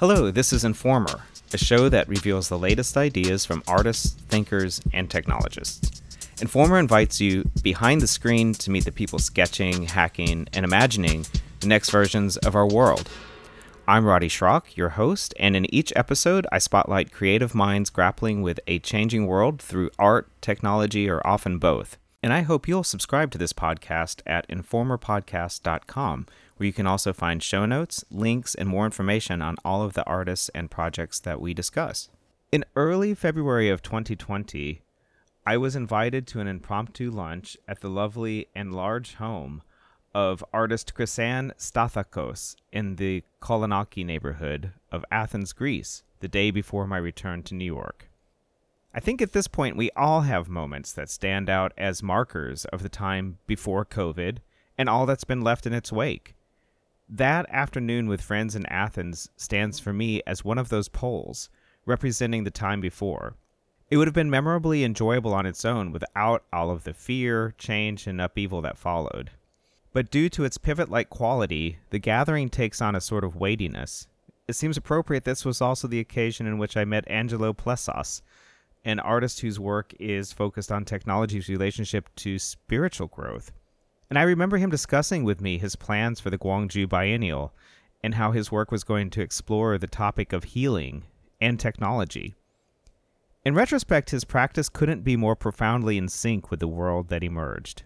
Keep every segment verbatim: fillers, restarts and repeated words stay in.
Hello, this is Informer, a show that reveals the latest ideas from artists, thinkers, and technologists. Informer invites you behind the screen to meet the people sketching, hacking, and imagining the next versions of our world. I'm Roddy Schrock, your host, and in each episode, I spotlight creative minds grappling with a changing world through art, technology, or often both. And I hope you'll subscribe to this podcast at informer podcast dot com, where you can also find show notes, links, and more information on all of the artists and projects that we discuss. In early February of twenty twenty, I was invited to an impromptu lunch at the lovely and large home of artist Chrysan Stathakos in the Kolonaki neighborhood of Athens, Greece, the day before my return to New York. I think at this point we all have moments that stand out as markers of the time before COVID and all that's been left in its wake. That afternoon with friends in Athens stands for me as one of those poles, representing the time before. It would have been memorably enjoyable on its own without all of the fear, change, and upheaval that followed. But due to its pivot-like quality, the gathering takes on a sort of weightiness. It seems appropriate this was also the occasion in which I met Angelo Plessos, an artist whose work is focused on technology's relationship to spiritual growth. And I remember him discussing with me his plans for the Gwangju Biennial and how his work was going to explore the topic of healing and technology. In retrospect, his practice couldn't be more profoundly in sync with the world that emerged.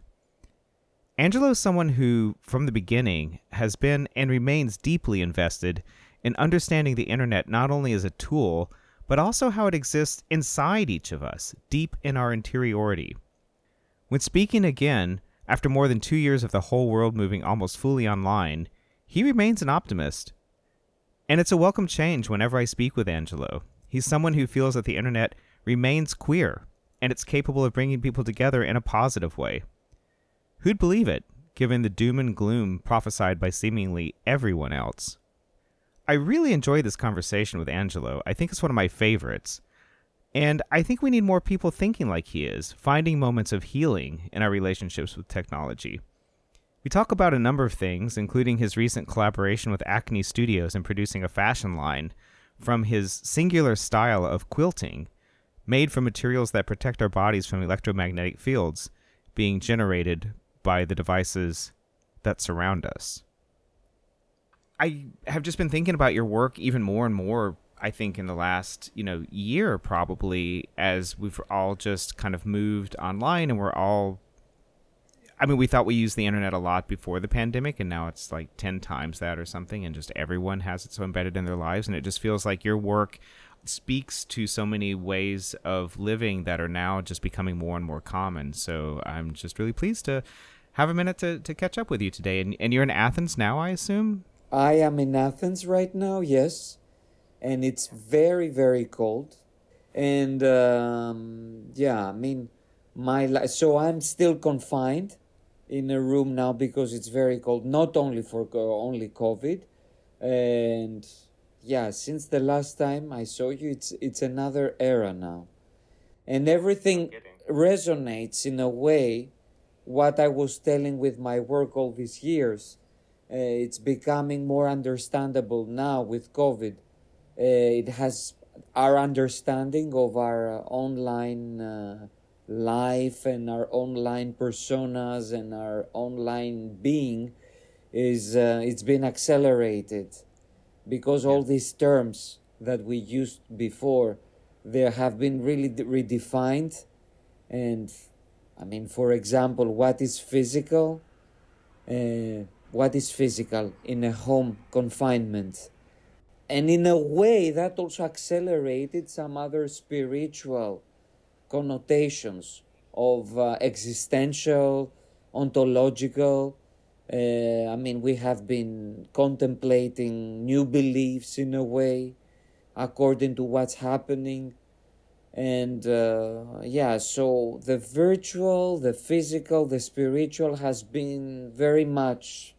Angelo is someone who, from the beginning, has been and remains deeply invested in understanding the internet not only as a tool, but also how it exists inside each of us, deep in our interiority. When speaking again, after more than two years of the whole world moving almost fully online, he remains an optimist. And it's a welcome change whenever I speak with Angelo. He's someone who feels that the internet remains queer, and it's capable of bringing people together in a positive way. Who'd believe it, given the doom and gloom prophesied by seemingly everyone else? I really enjoy this conversation with Angelo. I think it's one of my favorites. And I think we need more people thinking like he is, finding moments of healing in our relationships with technology. We talk about a number of things, including his recent collaboration with Acne Studios in producing a fashion line, from his singular style of quilting, made from materials that protect our bodies from electromagnetic fields being generated by the devices that surround us. I have just been thinking about your work even more and more, I think, in the last, you know, year probably, as we've all just kind of moved online and we're all, I mean, we thought we used the internet a lot before the pandemic, and now it's like ten times that or something, and just everyone has it so embedded in their lives, and it just feels like your work speaks to so many ways of living that are now just becoming more and more common. So I'm just really pleased to have a minute to, to catch up with you today. And, and you're in Athens now, I assume? I am in Athens right now, yes, and it's very, very cold. And um, yeah, I mean, my li- so I'm still confined in a room now because it's very cold, not only for co- only COVID. And yeah, since the last time I saw you, it's it's another era now. And everything resonates in a way what I was telling with my work all these years. Uh, it's becoming more understandable now with COVID. Uh, it has our understanding of our uh, online uh, life and our online personas and our online being is uh, it's been accelerated because all these terms that we used before, they have been really de- redefined. And I mean, for example, what is physical? Uh, what is physical in a home confinement? And in a way that also accelerated some other spiritual connotations of uh, existential, ontological. Uh, I mean, we have been contemplating new beliefs in a way, according to what's happening. And uh, yeah, so the virtual, the physical, the spiritual has been very much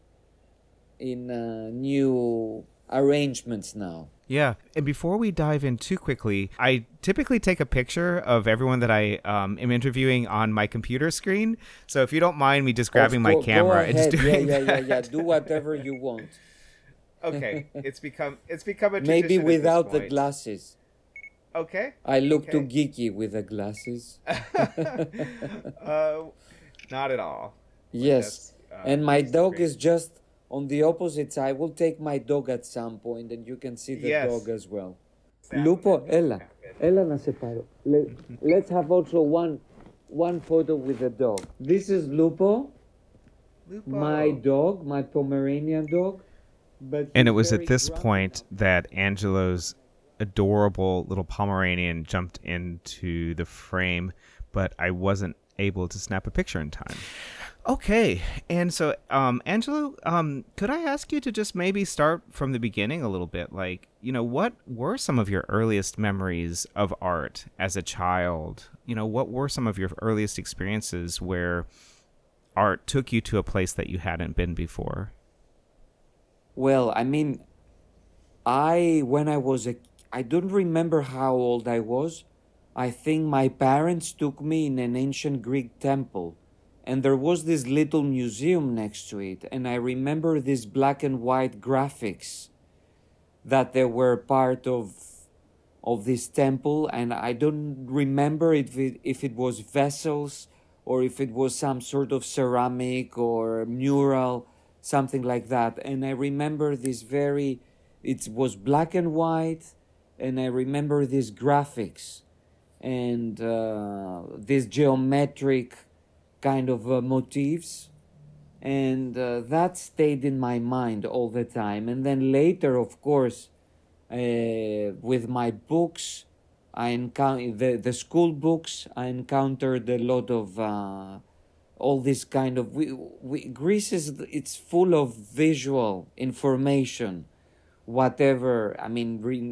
in uh, new arrangements now. Yeah, and before we dive in too quickly, I typically take a picture of everyone that I um, am interviewing on my computer screen. So if you don't mind me just grabbing Of my co- camera go and just ahead. doing yeah, yeah, that. yeah, yeah. Do whatever you want. Okay, it's become it's become a Maybe tradition at this without the point. glasses. Okay. I look too Okay. geeky with the glasses. uh, Not at all. But Yes. that's uh, And my just dog great. is just on the opposite side. I will take my dog at some point and you can see the dog Yes. as well. That Lupo, that doesn't Ella. happen. Ella na separo. Let, let's have also one one photo with the dog. This is Lupo, my Lupo. dog, my Pomeranian dog. But And it he's was at very this grumpy point now. that Angelo's adorable little Pomeranian jumped into the frame, but I wasn't able to snap a picture in time. Okay, and so um, Angelo, um, could I ask you to just maybe start from the beginning a little bit? Like, you know, what were some of your earliest memories of art as a child? You know, what were some of your earliest experiences where art took you to a place that you hadn't been before? Well, I mean, I when I was a I don't remember how old I was. I think my parents took me in an ancient Greek temple, and there was this little museum next to it, and I remember these black and white graphics that they were part of of this temple, and I don't remember if it, if it was vessels or if it was some sort of ceramic or mural, something like that. And I remember this very, it was black and white, and I remember these graphics and uh, these geometric kind of uh, motifs. And uh, that stayed in my mind all the time. And then later, of course, uh, with my books, I encountered the, the school books. I encountered a lot of uh, all this kind of. We, we, Greece is it's full of visual information, whatever. I mean, re,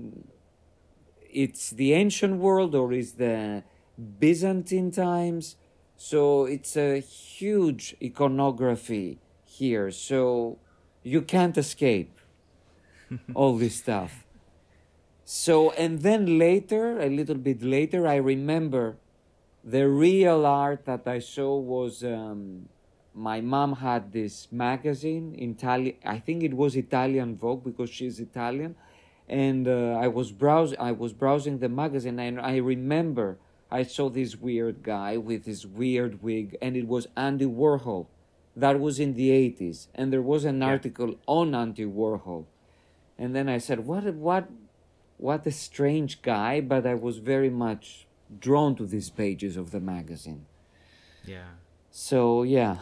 it's the ancient world or is the Byzantine times. So it's a huge iconography here. So you can't escape all this stuff. So, and then later, a little bit later, I remember the real art that I saw was um, my mom had this magazine, Italian, I think it was Italian Vogue because she's Italian. And uh, I was browse, I was browsing the magazine, and I remember I saw this weird guy with this weird wig, and it was Andy Warhol. That was in the eighties, and there was an Yeah. article on Andy Warhol. And then I said, "What? What? What a strange guy!" But I was very much drawn to these pages of the magazine. Yeah. So yeah,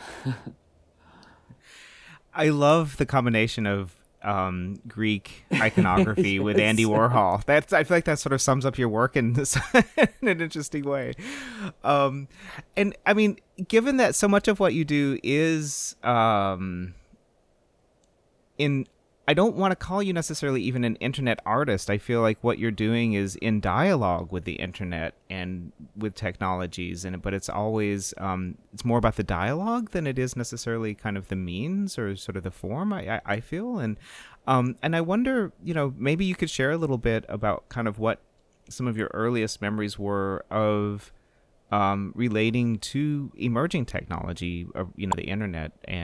I love the combination of um, Greek iconography with Andy Yes. Warhol. That's I feel like that sort of sums up your work in, this, in an interesting way. Um, and I mean, given that so much of what you do is um, in, I don't want to call you necessarily even an internet artist. I feel like what you're doing is in dialogue with the internet and with technologies, and but it's always um, it's more about the dialogue than it is necessarily kind of the means or sort of the form. I I, I feel and um, and I wonder, you know, maybe you could share a little bit about kind of what some of your earliest memories were of um, relating to emerging technology, uh, you know, the internet and